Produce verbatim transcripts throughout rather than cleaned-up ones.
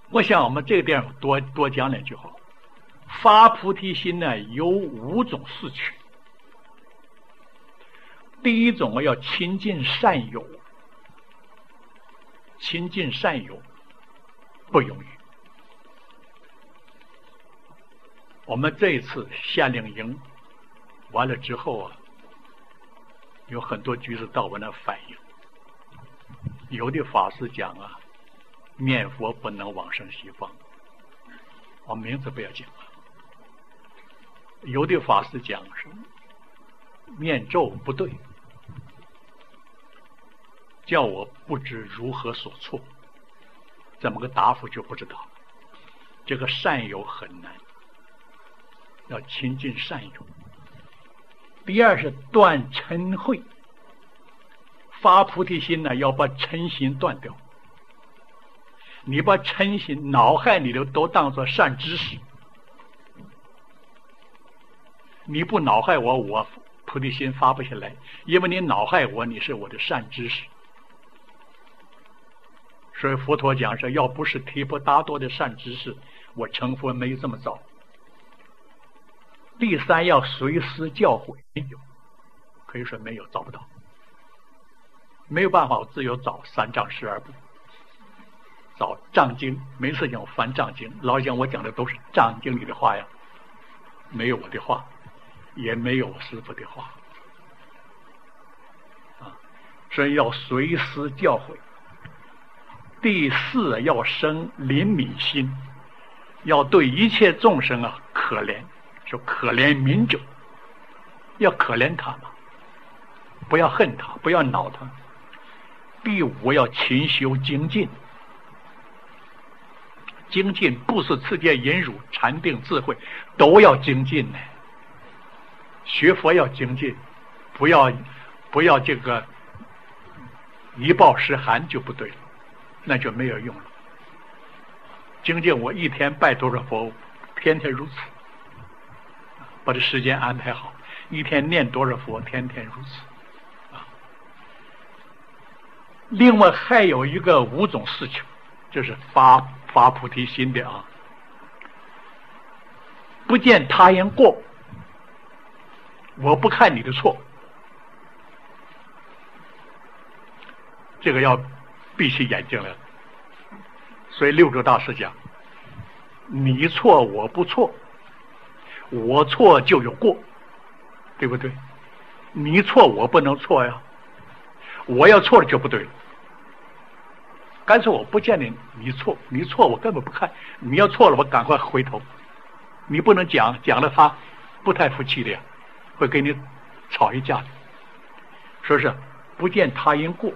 我想我们这个地方多多讲两句话。发菩提心呢，有五种事情。第一种要亲近善友，亲近善友不容易。我们这一次夏令营完了之后啊，有很多居士到我那反映，有的法师讲啊，念佛不能往生西方，我名字不要讲了。有的法师讲是念咒不对，叫我不知如何所措，怎么个答复就不知道。这个善友很难，要亲近善友。第二是断嗔恚，发菩提心呢，要把嗔心断掉。你把嗔心脑海里头都当作善知识，你不恼害我，我菩提心发不下来，因为你恼害我，你是我的善知识。所以佛陀讲说，要不是提婆达多的善知识，我成佛没这么早。第三要随师教诲，没有，可以说没有，找不到，没有办法，我只有找三藏十二部，找藏经，没事情我翻藏经，老讲我讲的都是藏经里的话呀，没有我的话，也没有我师父的话啊，所以要随师教诲。第四要生怜悯心，要对一切众生啊可怜，就可怜悯者，要可怜他嘛，不要恨他，不要恼他。第五要勤修精进，精进不是持戒忍辱禅定智慧都要精进呢。学佛要精进，不要不要这个一报十寒就不对了，那就没有用了。精进我一天拜多少佛，天天如此，把这时间安排好，一天念多少佛，天天如此啊。另外还有一个五种事情，就是发发菩提心的啊，不见他人过，我不看你的错，这个要闭起眼睛来。所以六祖大师讲，你错我不错，我错就有过，对不对？你错我不能错呀，我要错了就不对了。干脆我不见你你错，你错我根本不看，你要错了我赶快回头。你不能讲，讲了他不太服气的呀，会跟你吵一架的。说是不见他人过，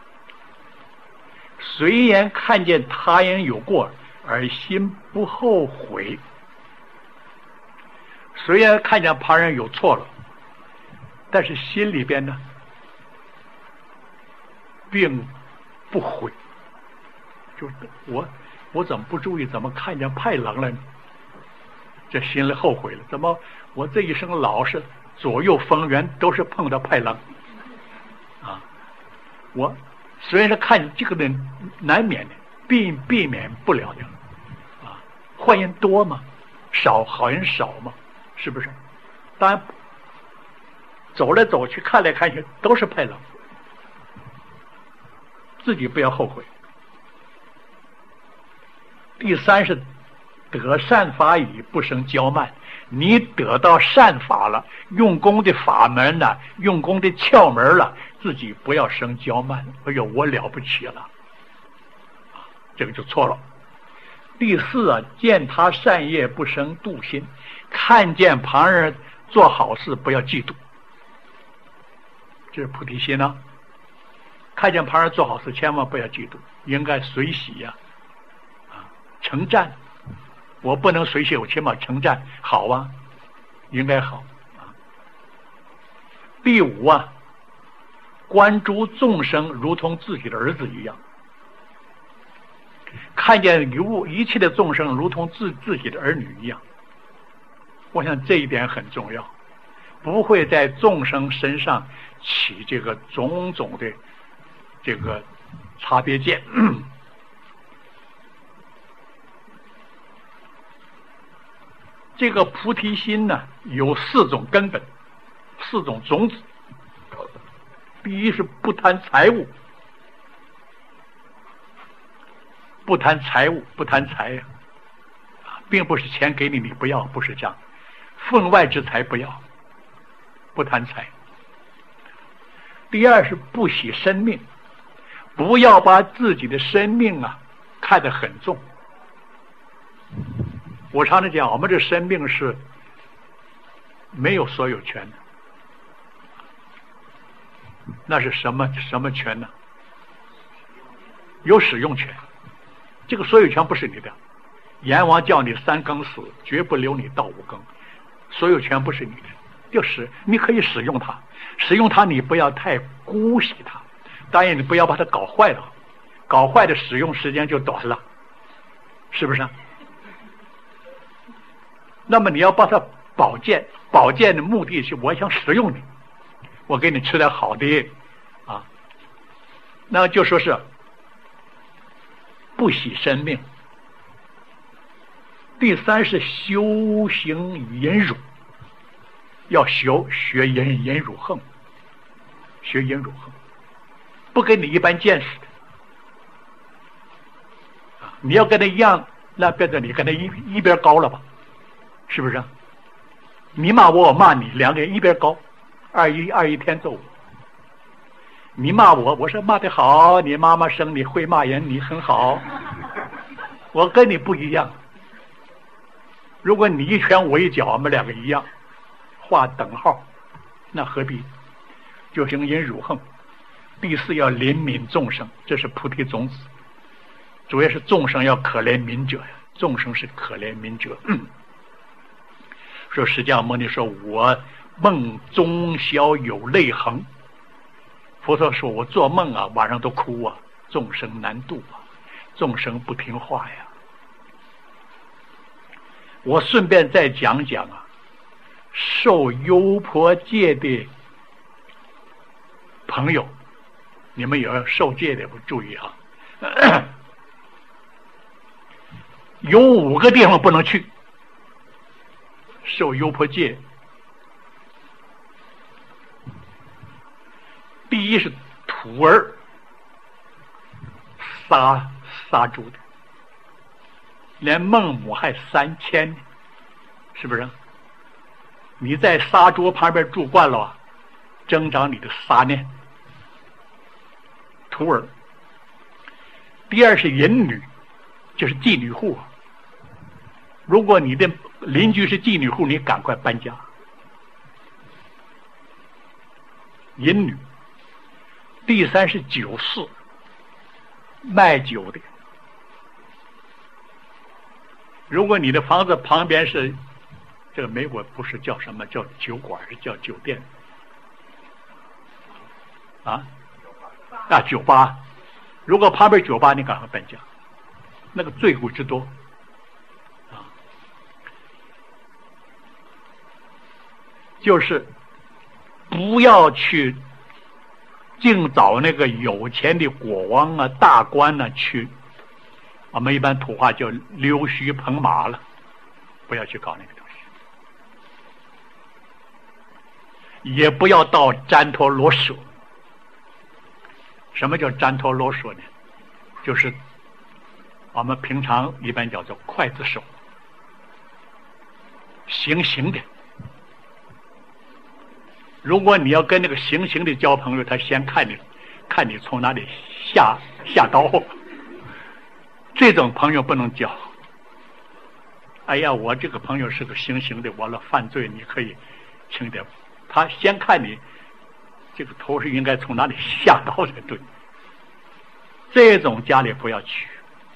虽然看见他人有过而心不后悔，虽然看见旁人有错了，但是心里边呢并不悔，就我我怎么不注意，怎么看见派冷了呢？这心里后悔了，怎么我这一生老是左右逢源都是碰到派冷啊？我虽然是看这个人难免的，避避免不了的啊。坏人多吗？少，好人少吗？是不是？当然走来走去看来看去都是派冷，自己不要后悔。第三是得善法已，不生骄慢。你得到善法了，用功的法门了，用功的窍门了，自己不要生骄慢。哎呦，我了不起了，这个就错了。第四啊，见他善业不生妒心，看见旁人做好事不要嫉妒，这是菩提心啊。看见旁人做好事，千万不要嫉妒，应该随喜呀、啊，啊，称赞。我不能随喜，我起码称赞好啊，应该好啊。第五啊，关注众生如同自己的儿子一样，看见有一切的众生如同自自己的儿女一样。我想这一点很重要，不会在众生身上起这个种种的这个差别见。 这个菩提心呢，有四种根本，四种种子。第一是不贪财物，不贪财物，不贪财呀、啊，并不是钱给你你不要，不是这样，分外之财不要，不贪财。第二是不喜生命，不要把自己的生命啊看得很重。我常常讲，我们这生命是没有所有权的。那是什么什么权呢？有使用权。这个所有权不是你的。阎王叫你三更死，绝不留你到五更。所有权不是你的，就是你可以使用它，使用它你不要太姑息它，当然你不要把它搞坏了，搞坏的使用时间就短了，是不是？那么你要把它保健，保健的目的是我想使用你，我给你吃点好的啊，那就说是不喜生命。第三是修行忍辱，要学学忍忍辱横，学忍辱横，不跟你一般见识的啊，你要跟他一样，那变成你跟他一一边高了吧，是不是？你骂我，我骂你，两个人一边高，二一二一天揍我。你骂我，我说骂得好，你妈妈生你会骂人，你很好。我跟你不一样。如果你一拳我一脚，我们两个一样，画等号，那何必？就行忍辱横。第四要怜悯众生，这是菩提种子。主要是众生要可怜悯者呀，众生是可怜悯者。嗯说释迦牟尼说，我梦中宵有泪痕。佛陀说，我做梦啊，晚上都哭啊，众生难度啊，众生不听话呀。我顺便再讲讲啊，受优婆戒的朋友，你们有要受戒的，不注意啊。有五个地方不能去。受优婆戒，第一是徒儿，杀杀猪的，连孟母还三千，是不是？你在杀猪旁边住惯了，增长你的杀念。徒儿。第二是淫女，就是妓女户。如果你的邻居是妓女户，你赶快搬家。淫女。第三是酒肆，卖酒的。如果你的房子旁边是，这个美国不是叫什么叫酒馆，是叫酒店啊啊酒吧。如果旁边酒吧，你赶快搬家，那个罪过之多啊！就是不要去净找那个有钱的国王啊、大官啊去，我们一般土话叫溜须捧马了，不要去搞那个东西，也不要到旃陀罗舍。什么叫旃陀罗舍呢？就是我们平常一般叫做刽子手，行刑的。如果你要跟那个行刑的交朋友，他先看你，看你从哪里下下刀。这种朋友不能交。哎呀，我这个朋友是个行刑的，完了犯罪，你可以轻点。他先看你这个头是应该从哪里下刀才对。这种家里不要去。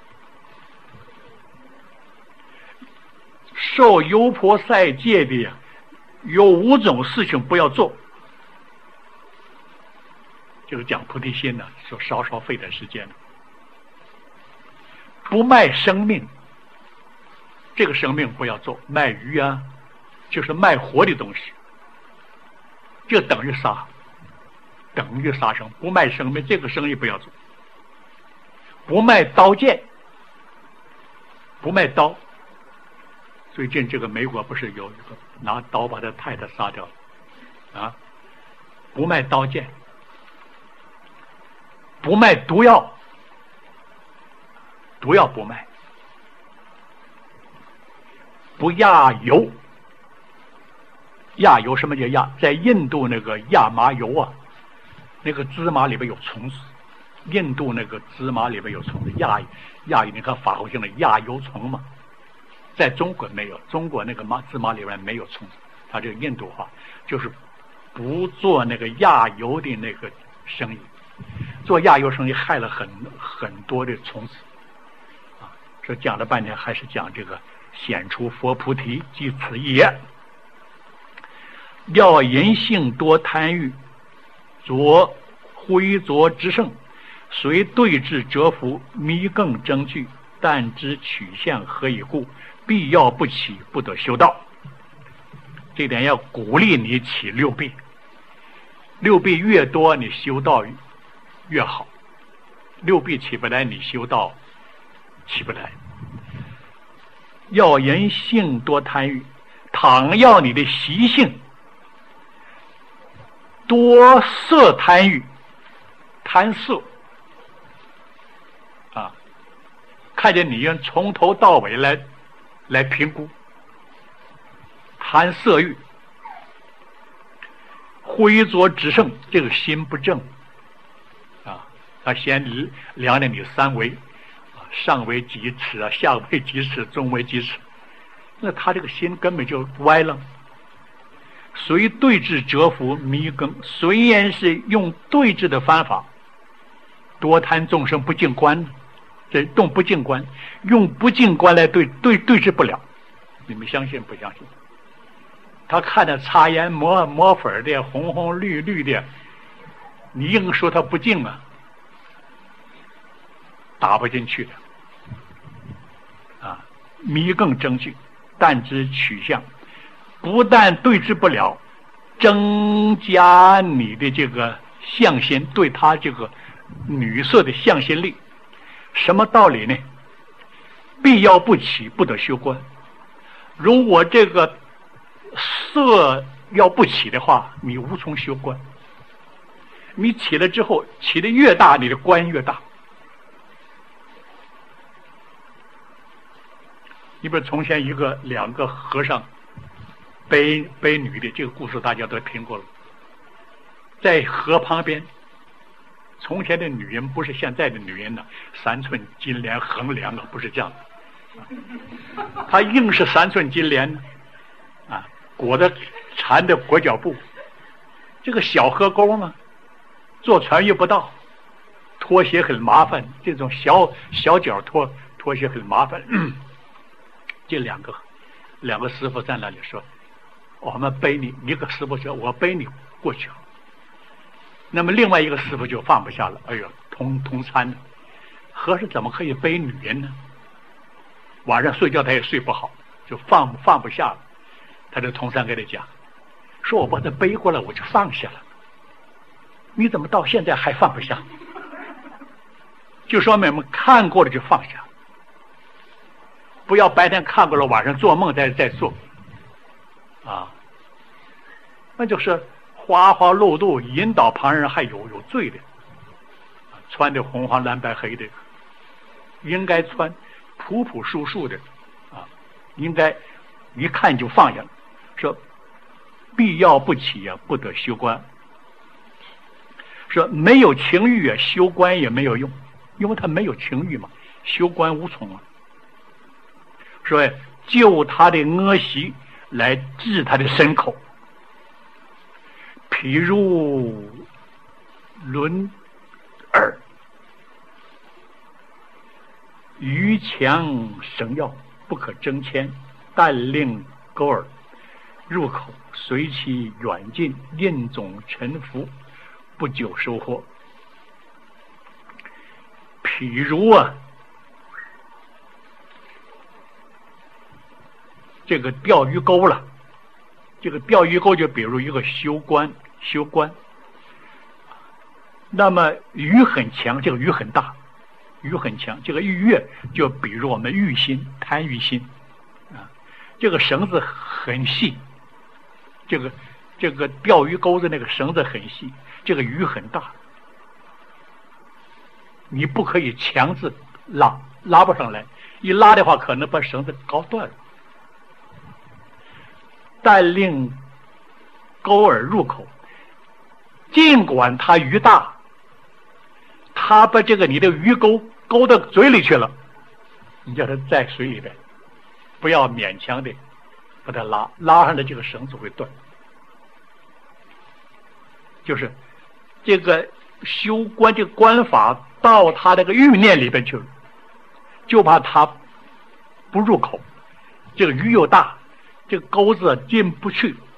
受优婆塞戒的有五种事情不要做。这个讲菩提心呢，说稍稍费点时间了。不卖生命，这个生命不要做。卖鱼啊，就是卖活的东西，就等于杀，等于杀生。不卖生命，这个生意不要做。不卖刀剑，不卖刀， 最近这个美国不是有一个拿刀把他太太杀掉了啊？不卖刀剑，不卖毒药，毒药不卖，不压油。压油什么叫压？在印度那个亚麻油啊，那个芝麻里边有虫子。印度那个芝麻里边有虫子，亚亚你看法国性的亚油虫嘛，在中国没有，中国那个麻芝麻里边没有虫子，它这个印度话就是不做那个亚油的那个生意，做亚油生意害了很很多的虫子啊。这讲了半天还是讲这个显出佛菩提即此也。要淫性多贪欲，着灰浊之盛，虽对治折服，迷更争据，但知取向何以故？必要不起，不得修道。这点要鼓励你起六臂，六臂越多，你修道越好。六臂起不来，你修道起不来。要人性多贪欲，倘要你的习性多色贪欲，贪色啊，看见你用从头到尾来来评估，贪色欲，灰浊之盛，这个心不正啊，他先量量你三维啊，上为几尺啊，下为几尺，中为几尺，那他这个心根本就歪了。虽对治折服迷更，虽然是用对治的方法，多贪众生不净观，这动不净观，用不净观来对对对治不了。你们相信不相信？他看着擦烟抹抹粉的红红绿绿的，你硬说他不净啊，打不进去的啊！迷更争据，但知取向。不但对治不了，增加你的这个向心，对他这个女色的向心力。什么道理呢？必要不起，不得修观。如果这个色要不起的话，你无从修观。你起了之后，起的越大，你的观越大。你比如从前一个两个和尚背背女的，这个故事大家都听过了。在河旁边，从前的女人不是现在的女人呢，三寸金莲横梁啊，不是这样的。她硬是三寸金莲呢，啊，裹的缠的裹脚布。这个小河沟呢，坐船又不到，脱鞋很麻烦，这种小小脚脱脱鞋很麻烦。嗯、这两个两个师傅在那里说，我们背你，一个师傅说我背你过去，那么另外一个师傅就放不下了，哎呦，同同参呢，和尚怎么可以背女人呢？晚上睡觉他也睡不好，就放放不下了。他就同参给他讲，说我把他背过来我就放下了，你怎么到现在还放不下？就说明我们看过了就放下，不要白天看过了晚上做梦再再做啊，那就是花花露露引导旁人还有有罪的，穿的红黄蓝白黑的，应该穿朴朴素素的啊，应该一看就放下了。说必要不起啊，不得修观。说没有情欲啊，修观也没有用，因为他没有情欲嘛，修观无从啊。说就他的恶习来治他的身口，譬如轮耳、鱼强绳要，不可争牵，但令钩耳入口，随其远近，任总沉浮，不久收获。譬如啊，这个钓鱼钩了，这个钓鱼钩就比如一个修观，修观。那么鱼很强，这个鱼很大，鱼很强，这个鱼跃就比如我们欲心，贪欲心啊， 这个绳子很细，这个这个钓鱼钩子那个绳子很细，这个鱼很大，你不可以强制拉，拉不上来，一拉的话可能把绳子搞断了。但令钩儿入口，尽管它鱼大，它把这个你的鱼钩勾到嘴里去了，你叫它在水里边，不要勉强的把它拉，拉上来这个绳子会断。就是这个修观这个观法到他这个欲念里边去了，就怕他不入口，这个鱼又大，这个钩子进不去，